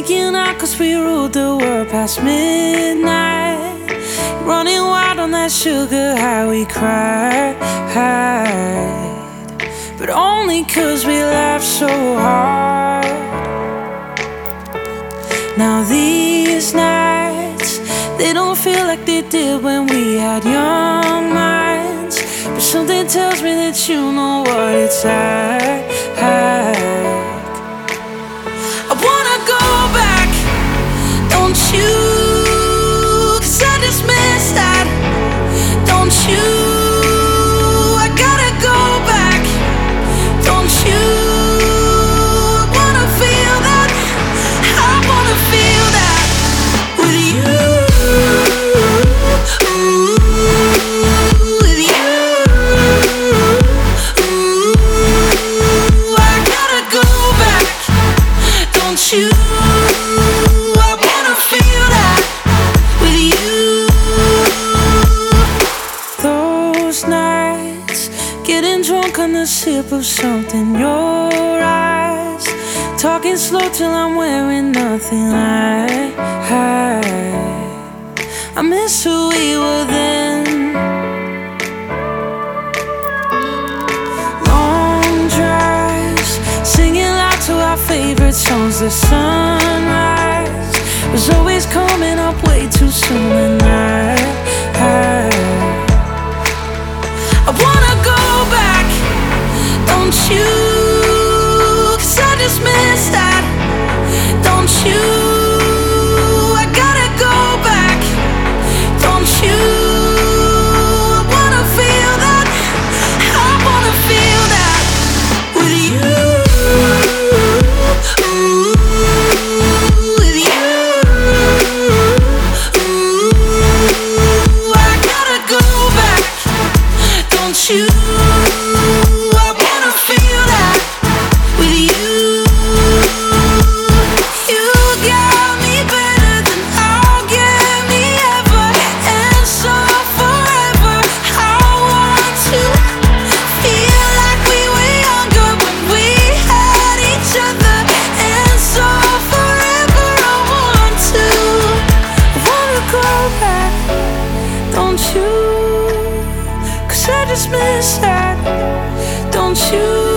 freaking out 'cause we ruled the world past midnight. Running wild on that sugar high, we cried, but only 'cause we laughed so hard. Now these nights, they don't feel like they did when we had young minds, but something tells me that you know what it's like. I wanna go back, don't you? 'Cause I just miss that, don't you? I gotta go back, don't you? I wanna feel that, I wanna feel that with you. With you. I gotta go back, don't you? I wanna feel that with you. Those nights, getting drunk on the sip of something, your eyes, talking slow till I'm wearing nothing like. I miss who we were then. Long drives, singing loud to our favorite songs. The sunrise was always coming up way too soon at night. I wanna go back, don't you? 'Cause I just miss that, don't you? I gotta go back, don't you? I wanna feel that, I wanna feel that with you. With you. I gotta go back, don't you? I wanna feel that with you. You got me better than I'll get me ever, and so forever. I want to feel like we were younger when we had each other, and so forever. I wanna go back, don't you? 'Cause I just miss that, don't you?